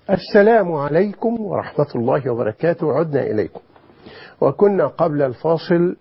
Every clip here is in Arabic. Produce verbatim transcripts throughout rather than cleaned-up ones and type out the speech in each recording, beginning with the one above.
السلام عليكم ورحمة الله وبركاته. عدنا إليكم وكنا قبل الفاصل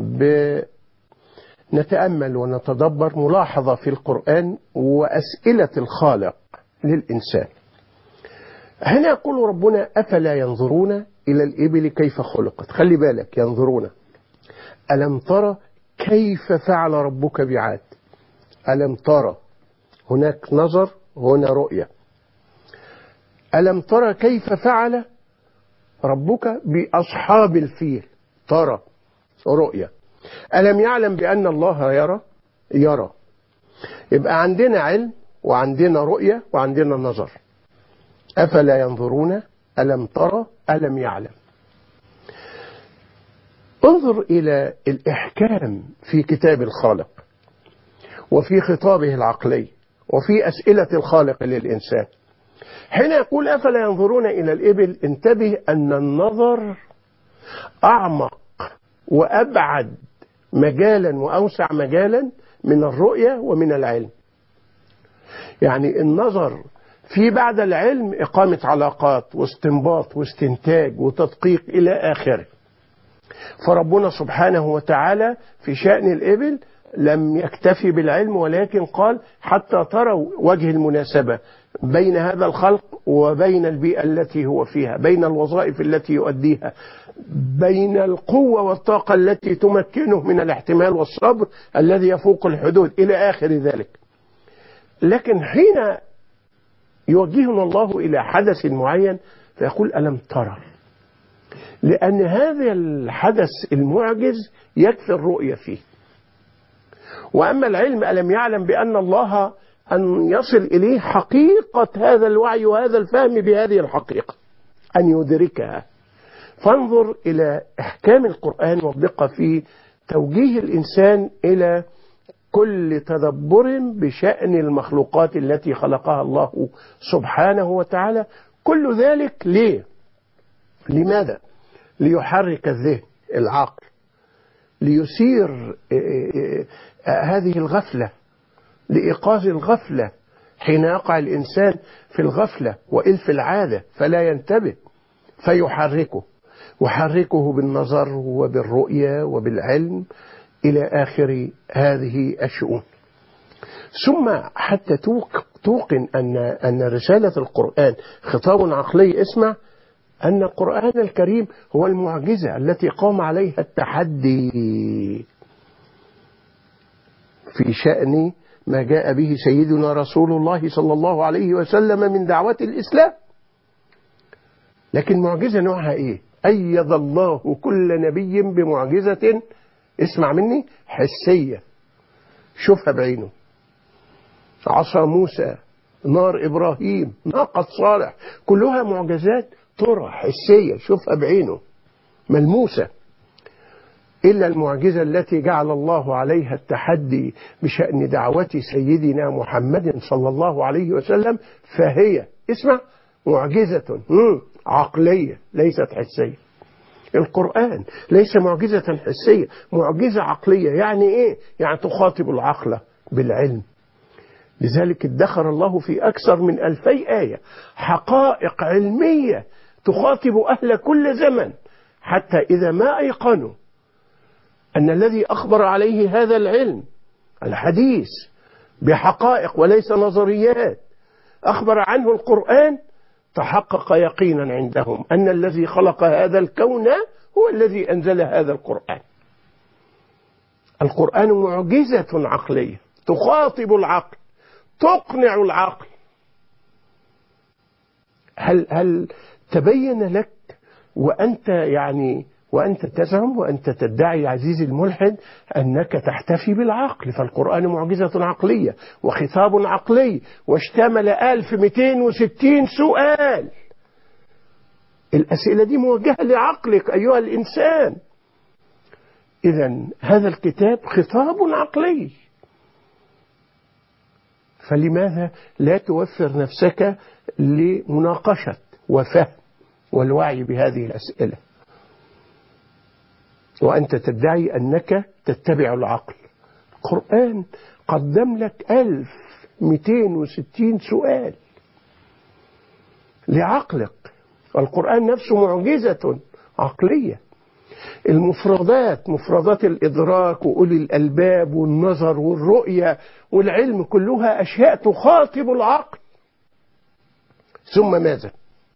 نتأمل ونتدبر ملاحظة في القرآن وأسئلة الخالق للإنسان. هنا يقول ربنا: أفلا ينظرون إلى الإبل كيف خلقت. خلي بالك، ينظرون. ألم ترى كيف فعل ربك بعاد؟ ألم ترى، هناك نظر، هنا رؤية. ألم ترى كيف فعل ربك بأصحاب الفيل؟ ترى، رؤية. ألم يعلم بأن الله يرى؟ يرى. يبقى عندنا علم وعندنا رؤية وعندنا نظر. أفلا ينظرون، ألم ترى، ألم يعلم. انظر إلى الإحكام في كتاب الخالق وفي خطابه العقلي وفي أسئلة الخالق للإنسان. حين يقول أفلا ينظرون إلى الإبل، انتبه أن النظر أعمق وأبعد مجالا وأوسع مجالا من الرؤية ومن العلم. يعني النظر في بعد العلم إقامة علاقات واستنباط واستنتاج وتدقيق إلى آخره. فربنا سبحانه وتعالى في شأن الإبل لم يكتفي بالعلم، ولكن قال: حتى تروا وجه المناسبة بين هذا الخلق وبين البيئة التي هو فيها، بين الوظائف التي يؤديها، بين القوة والطاقة التي تمكنه من الاحتمال والصبر الذي يفوق الحدود إلى آخر ذلك. لكن حين يوجهنا الله إلى حدث معين فيقول: ألم ترى، لأن هذا الحدث المعجز يكفي الرؤية فيه. وأما العلم، ألم يعلم بأن الله أن يصل إليه حقيقة هذا الوعي وهذا الفهم بهذه الحقيقة، أن يدركها. فانظر إلى إحكام القرآن والدقة في توجيه الإنسان إلى كل تدبر بشأن المخلوقات التي خلقها الله سبحانه وتعالى. كل ذلك ليه؟ لماذا؟ ليحرك الذهن، العقل، ليثير هذه الغفلة، لإيقاظ الغفلة حين يقع الإنسان في الغفلة وإلف العادة فلا ينتبه، فيحركه وحركه بالنظر وبالرؤية وبالعلم إلى آخر هذه الشؤون. ثم حتى توقن أن أن رسالة القرآن خطاب عقلي، اسمع أن القرآن الكريم هو المعجزة التي قام عليها التحدي في شأن ما جاء به سيدنا رسول الله صلى الله عليه وسلم من دعوة الإسلام. لكن معجزة نوعها إيه؟ أيد الله كل نبي بمعجزة، اسمع مني، حسية، شوفها بعينه. عصا موسى، نار إبراهيم، ناقة صالح، كلها معجزات ترى، حسية، شوفها بعينه، ملموسة. إلا المعجزة التي جعل الله عليها التحدي بشأن دعوة سيدنا محمد صلى الله عليه وسلم، فهي، اسمع، معجزة عقلية ليست حسية. القرآن ليس معجزة حسية، معجزة عقلية. يعني إيه؟ يعني تخاطب العقل بالعلم. لذلك ادخر الله في أكثر من ألفي آية حقائق علمية تخاطب أهل كل زمن، حتى إذا ما أيقنوا أن الذي أخبر عليه هذا العلم الحديث بحقائق وليس نظريات أخبر عنه القرآن، تحقق يقينا عندهم أن الذي خلق هذا الكون هو الذي أنزل هذا القرآن. القرآن معجزة عقلية تخاطب العقل، تقنع العقل. هل هل تبين لك وأنت يعني وأنت تزعم وأنت تدعي عزيزي الملحد أنك تحتفي بالعقل؟ فالقرآن معجزة عقلية وخطاب عقلي، واشتمل ألف ومئتين وستين سؤال. الأسئلة دي موجهة لعقلك أيها الإنسان. إذن هذا الكتاب خطاب عقلي، فلماذا لا توفر نفسك لمناقشة وفهم والوعي بهذه الأسئلة وأنت تدعي أنك تتبع العقل؟ القرآن قدم لك ألف ومئتين وستين سؤال. لعقلك. القرآن نفسه معجزة عقلية. المفردات، مفردات الإدراك وأولي الألباب والنظر والرؤية والعلم، كلها أشياء تخاطب العقل. ثم ماذا؟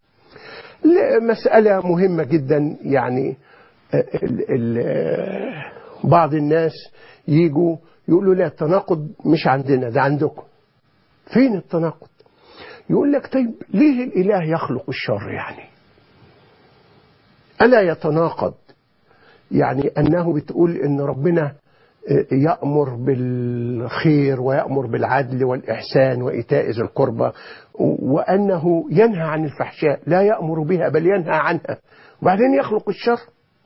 مسألة مهمة جدا. يعني ال ال بعض الناس يجوا يقولوا لا، التناقض مش عندنا، ده عندكم. فين التناقض؟ يقول لك طيب ليه الإله يخلق الشر؟ يعني ألا يتناقض؟ يعني أنه بتقول إن ربنا يأمر بالخير ويأمر بالعدل والإحسان وإيتاء ذي القربى، وأنه ينهى عن الفحشاء، لا يأمر بها بل ينهى عنها، وبعدين يخلق الشر.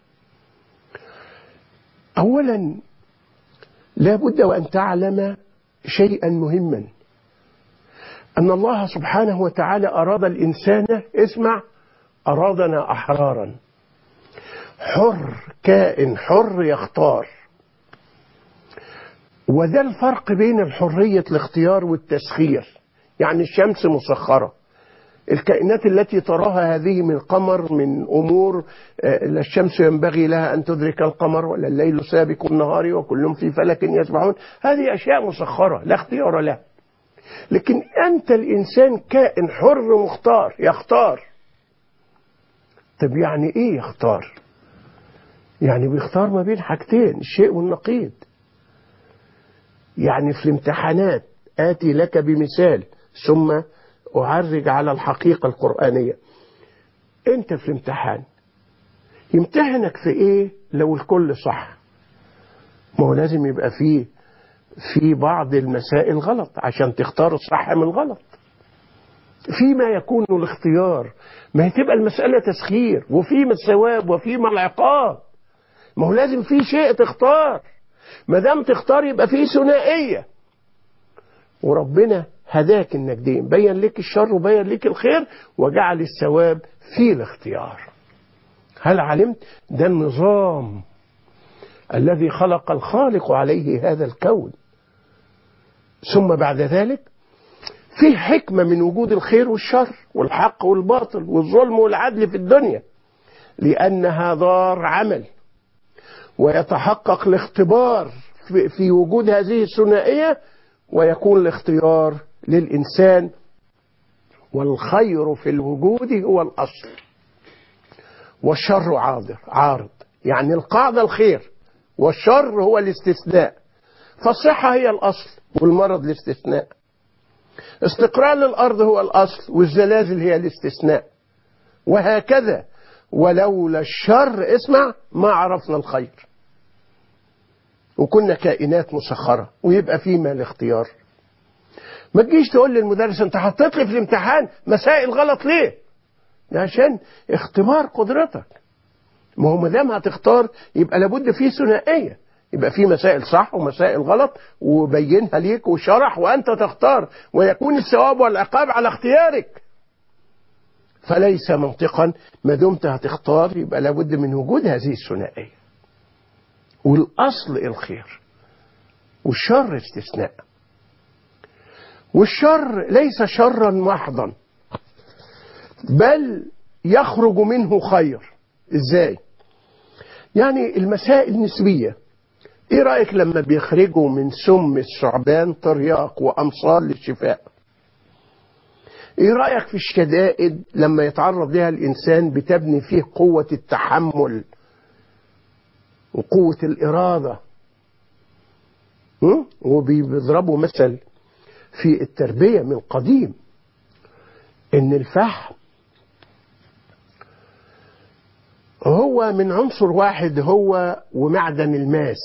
أولا لا بد وأن تعلم شيئا مهما، أن الله سبحانه وتعالى أراد الإنسان، اسمع، أرادنا أحرارا، حر، كائن حر يختار. وده الفرق بين الحرية الاختيار والتسخير. يعني الشمس مسخرة، الكائنات التي تراها هذه من قمر، من أمور، لا الشمس ينبغي لها أن تدرك القمر ولا الليل سابق النهار وكل في فلك يسبحون، هذه أشياء مسخرة لا اختيار لها. لكن أنت الإنسان كائن حر مختار يختار. طب يعني إيه يختار؟ يعني بيختار ما بين حاجتين، الشيء والنقيض. يعني في الامتحانات آتي لك بمثال ثم أعرج على الحقيقة القرآنية. أنت في الامتحان يمتحنك في إيه لو الكل صح؟ ما هو لازم يبقى فيه في بعض المسائل غلط عشان تختار الصح من الغلط. فيما يكون الاختيار ما هتبقى المسألة تسخير، وفيما الثواب وفيما العقاب. ما هو لازم في شيء تختار، ما دام تختار يبقى فيه ثنائية. وربنا هداك النجدين، بين لك الشر وبين لك الخير، وجعل الثواب في الاختيار. هل علمت؟ ده النظام الذي خلق الخالق عليه هذا الكون. ثم بعد ذلك في حكمة من وجود الخير والشر والحق والباطل والظلم والعدل في الدنيا، لأنها دار عمل، ويتحقق الاختبار في وجود هذه الثنائية، ويكون الاختيار للإنسان. والخير في الوجود هو الأصل، والشر عارض عارض. يعني القاعدة الخير، والشر هو الاستثناء. فالصحة هي الأصل والمرض الاستثناء. استقرار الأرض هو الأصل والزلازل هي الاستثناء، وهكذا. ولولا الشر، اسمع، ما عرفنا الخير، وكنا كائنات مسخرة. ويبقى فيما الاختيار. ما تجيش تقول للمدرس انت حطيت لي في الامتحان مسائل غلط ليه؟ ده عشان اختبار قدرتك. ما هو ما دام هتختار يبقى لابد فيه ثنائية، يبقى فيه مسائل صح ومسائل غلط، وبينها ليك وشرح، وانت تختار، ويكون الثواب والعقاب على اختيارك. فليس منطقا ما دمت هتختار يبقى لابد من وجود هذه الثنائية. والأصل الخير، والشر استثناء. والشر ليس شرا محضا، بل يخرج منه خير. ازاي؟ يعني المسائل نسبية. ايه رأيك لما بيخرجوا من سم الثعبان ترياق وأمصال للشفاء؟ ايه رأيك في الشدائد لما يتعرض لها الإنسان بتبني فيه قوة التحمل وقوة الإرادة؟ وبيضربوا مثل في التربية من قديم إن الفحم هو من عنصر واحد، هو ومعدن الماس.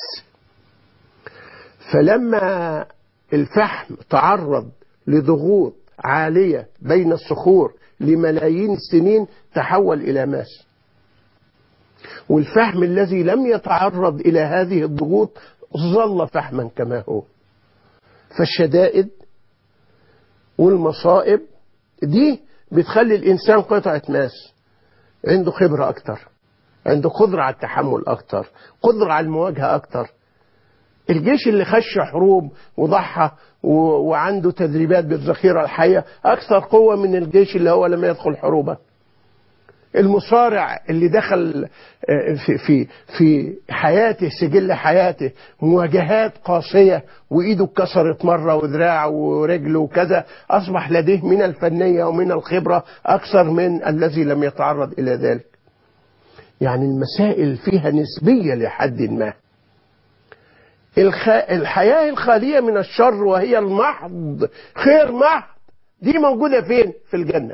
فلما الفحم تعرض لضغوط عالية بين الصخور لملايين السنين تحول إلى ماس. والفحم الذي لم يتعرض إلى هذه الضغوط ظل فحما كما هو. فالشدائد والمصائب دي بتخلي الإنسان قطعة ماس، عنده خبرة أكتر، عنده قدرة على التحمل أكتر، قدرة على المواجهة أكتر. الجيش اللي خش حروب وضحى وعنده تدريبات بالذخيرة الحية أكثر قوة من الجيش اللي هو لم يدخل حروبا. المصارع اللي دخل في في في حياته، سجل حياته مواجهات قاسية وإيده اتكسرت مرة وذراعه ورجله وكذا، أصبح لديه من الفنية ومن الخبرة أكثر من الذي لم يتعرض إلى ذلك. يعني المسائل فيها نسبية لحد ما. الخ... الحياة الخالية من الشر وهي المحض خير محض دي موجودة فين؟ في الجنة.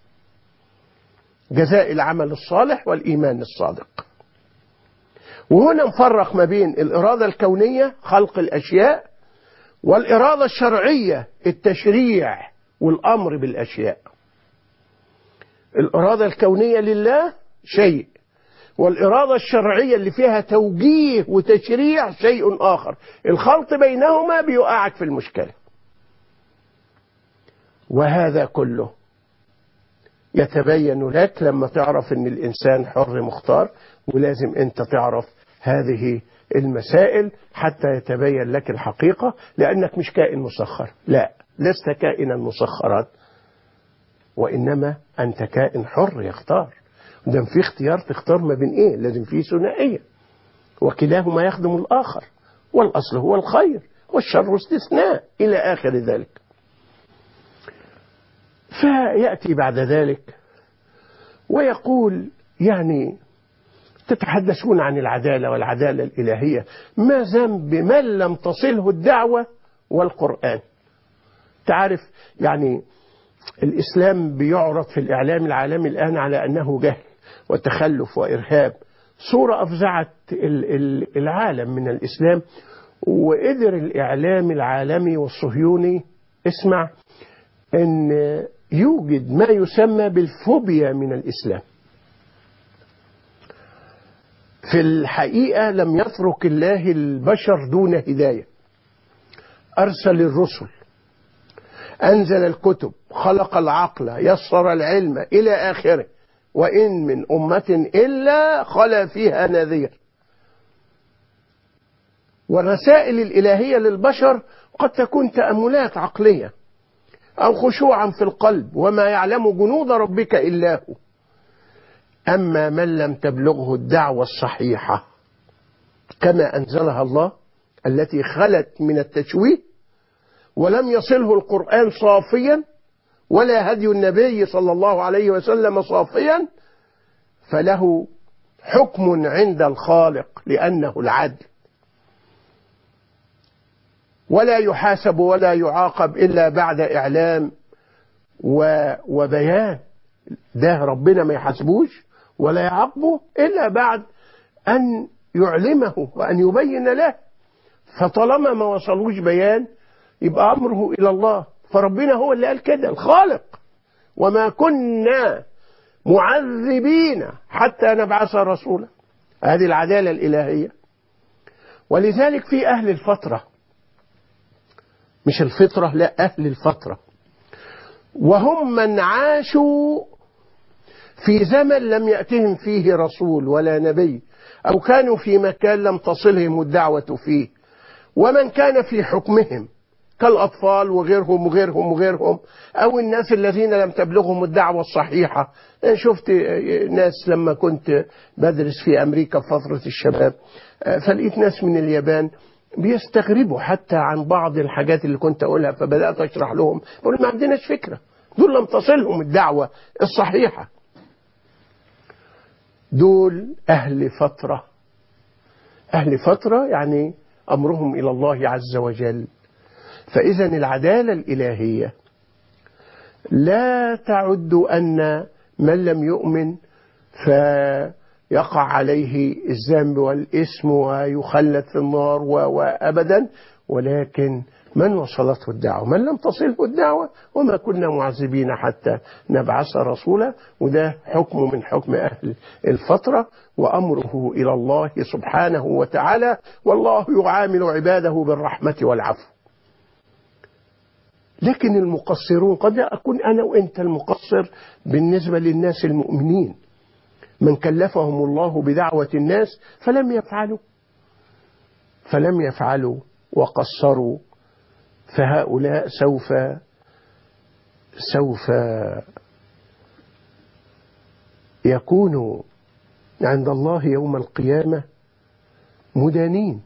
جزاء العمل الصالح والإيمان الصادق. وهنا نفرق ما بين الإرادة الكونية خلق الأشياء والإرادة الشرعية التشريع والأمر بالأشياء. الإرادة الكونية لله شيء، والإرادة الشرعية اللي فيها توجيه وتشريع شيء آخر. الخلط بينهما بيوقعك في المشكلة. وهذا كله يتبين لك لما تعرف ان الانسان حر مختار، ولازم انت تعرف هذه المسائل حتى يتبين لك الحقيقة، لانك مش كائن مسخر، لا، لست كائنا مسخرا، وانما انت كائن حر يختار. ده في اختيار تختار ما بين ايه؟ لازم فيه ثنائية، وكلاهما يخدم الاخر، والاصل هو الخير والشر استثناء الى اخر ذلك. فيأتي بعد ذلك ويقول يعني تتحدثون عن العدالة والعدالة الإلهية، ما ذنب من لم تصله الدعوة والقرآن؟ تعرف يعني الإسلام بيعرض في الإعلام العالمي الآن على أنه جهل وتخلف وإرهاب، صورة أفزعت العالم من الإسلام. وقدر الإعلام العالمي والصهيوني اسمع أن يوجد ما يسمى بالفوبيا من الإسلام. في الحقيقة لم يترك الله البشر دون هداية، أرسل الرسل، أنزل الكتب، خلق العقل، يسر العلم إلى آخره، وإن من أمة إلا خلا فيها نذير. والرسائل الإلهية للبشر قد تكون تأملات عقلية أو خشوعا في القلب، وما يعلم جنود ربك إلا هو. أما من لم تبلغه الدعوة الصحيحة كما أنزلها الله التي خلت من التشويه، ولم يصله القرآن صافيا ولا هدي النبي صلى الله عليه وسلم صافيا، فله حكم عند الخالق لأنه العدل، ولا يحاسب ولا يعاقب إلا بعد إعلام وبيان. ده ربنا ما يحاسبوش ولا يعاقبه إلا بعد أن يعلمه وأن يبين له. فطالما ما وصلوش بيان يبقى أمره إلى الله. فربنا هو اللي قال كده، الخالق، وما كنا معذبين حتى نبعث رسولا. هذه العدالة الإلهية. ولذلك في أهل الفترة، مش الفطرة، لا، أهل الفترة، وهم من عاشوا في زمن لم يأتهم فيه رسول ولا نبي، أو كانوا في مكان لم تصلهم الدعوة فيه، ومن كان في حكمهم كالأطفال وغيرهم وغيرهم وغيرهم، أو الناس الذين لم تبلغهم الدعوة الصحيحة. شفت ناس لما كنت بدرس في أمريكا في فترة الشباب، فلقيت ناس من اليابان بيستغربوا حتى عن بعض الحاجات اللي كنت أقولها، فبدأت أشرح لهم، بقول ما عندناش فكرة، دول لم تصلهم الدعوة الصحيحة. دول أهل فترة. أهل فترة يعني أمرهم إلى الله عز وجل. فإذا العدالة الإلهية لا تعد أن من لم يؤمن فيقع عليه الذنب والإثم ويخلد في النار وأبدا، ولكن من وصلته الدعوة، من لم تصله الدعوة وما كنا معذبين حتى نبعث رسولا. وده حكم من حكم أهل الفترة، وأمره إلى الله سبحانه وتعالى، والله يعامل عباده بالرحمة والعفو. لكن المقصرون، قد أكون أنا وإنت المقصر بالنسبة للناس المؤمنين، من كلفهم الله بدعوة الناس فلم يفعلوا، فلم يفعلوا وقصروا، فهؤلاء سوف سوف يكونوا عند الله يوم القيامة مدانين،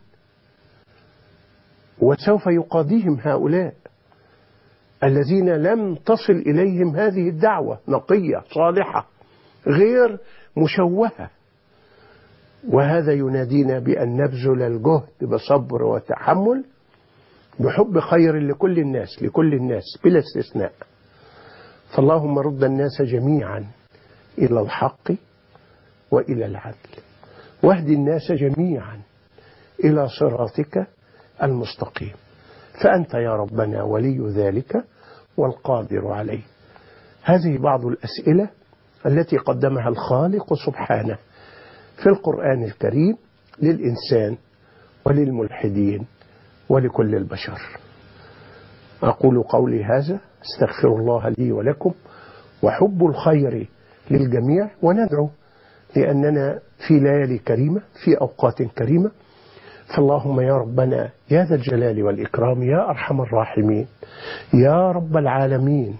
وسوف يقاضيهم هؤلاء الذين لم تصل إليهم هذه الدعوة نقية صالحة غير مشوهة. وهذا ينادينا بأن نبذل الجهد بصبر وتحمل بحب خير لكل الناس لكل الناس بلا استثناء. فاللهم رد الناس جميعا إلى الحق وإلى العدل، واهد الناس جميعا إلى صراطك المستقيم، فأنت يا ربنا ولي ذلك والقادر عليه. هذه بعض الأسئلة التي قدمها الخالق سبحانه في القرآن الكريم للإنسان وللملحدين ولكل البشر. أقول قولي هذا، استغفر الله لي ولكم، وحب الخير للجميع، وندعو لأننا في ليالي كريمة في أوقات كريمة. فاللهم يا ربنا يا ذا الجلال والإكرام يا أرحم الراحمين يا رب العالمين،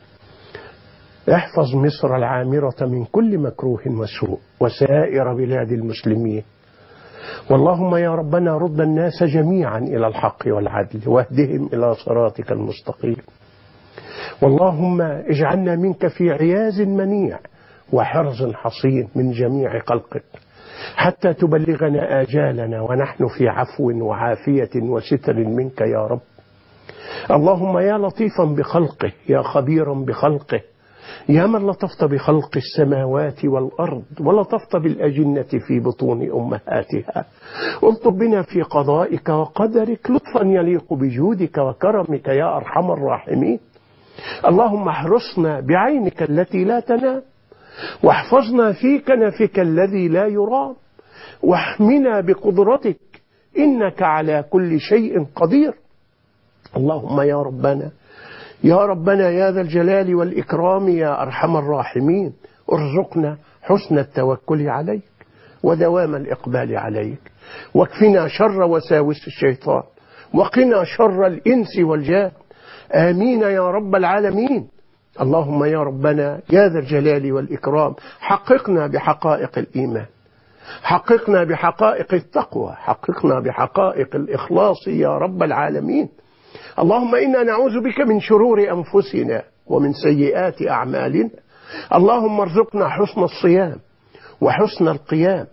احفظ مصر العامرة من كل مكروه وسوء وسائر بلاد المسلمين. واللهم يا ربنا رد الناس جميعا إلى الحق والعدل واهدهم إلى صراطك المستقيم. واللهم اجعلنا منك في عياذ منيع وحرز حصين من جميع خلقك حتى تبلغنا آجالنا ونحن في عفو وعافية وستر منك يا رب. اللهم يا لطيفا بخلقه يا خبيرا بخلقه يا من لطفت بخلق السماوات والأرض ولطفت بالأجنة في بطون أمهاتها، الطف بنا في قضائك وقدرك لطفا يليق بجودك وكرمك يا أرحم الراحمين. اللهم احرسنا بعينك التي لا تنام، واحفظنا في كنفك الذي لا يرام، واحمنا بقدرتك إنك على كل شيء قدير. اللهم يا ربنا يا ربنا يا ذا الجلال والإكرام يا أرحم الراحمين، ارزقنا حسن التوكل عليك ودوام الإقبال عليك، واكفنا شر وساوس الشيطان، وقنا شر الإنس والجان، آمين يا رب العالمين. اللهم يا ربنا يا ذا الجلال والإكرام حققنا بحقائق الإيمان، حققنا بحقائق التقوى، حققنا بحقائق الإخلاص يا رب العالمين. اللهم إنا نعوذ بك من شرور أنفسنا ومن سيئات أعمالنا. اللهم ارزقنا حسن الصيام وحسن القيام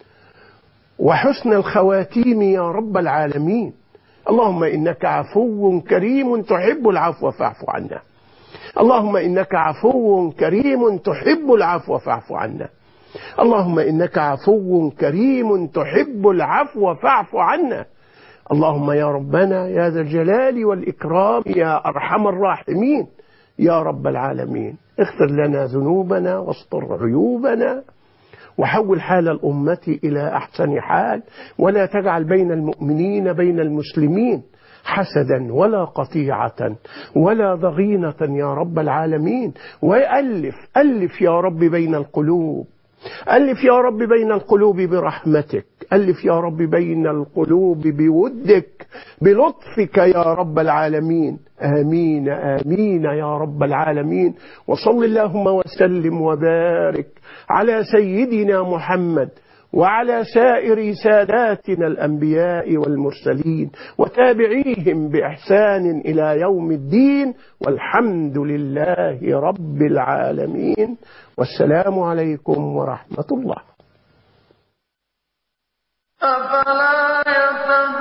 وحسن الخواتيم يا رب العالمين. اللهم إنك عفو كريم تحب العفو فاعف عنا. اللهم إنك عفو كريم تحب العفو فاعف عنا. اللهم إنك عفو كريم تحب العفو فاعف عنا. اللهم يا ربنا يا ذا الجلال والإكرام يا أرحم الراحمين يا رب العالمين، اغفر لنا ذنوبنا واستر عيوبنا وحول حال الأمة إلى أحسن حال، ولا تجعل بين المؤمنين بين المسلمين حسدا ولا قطيعة ولا ضغينة يا رب العالمين. وألف ألف يا رب بين القلوب، ألف يا رب بين القلوب برحمتك، ألف يا رب بين القلوب بودك بلطفك يا رب العالمين. آمين آمين يا رب العالمين. وصل اللهم وسلم وبارك على سيدنا محمد وعلى سائر ساداتنا الأنبياء والمرسلين وتابعيهم بإحسان إلى يوم الدين، والحمد لله رب العالمين. والسلام عليكم ورحمة الله. أفلا يتدبرون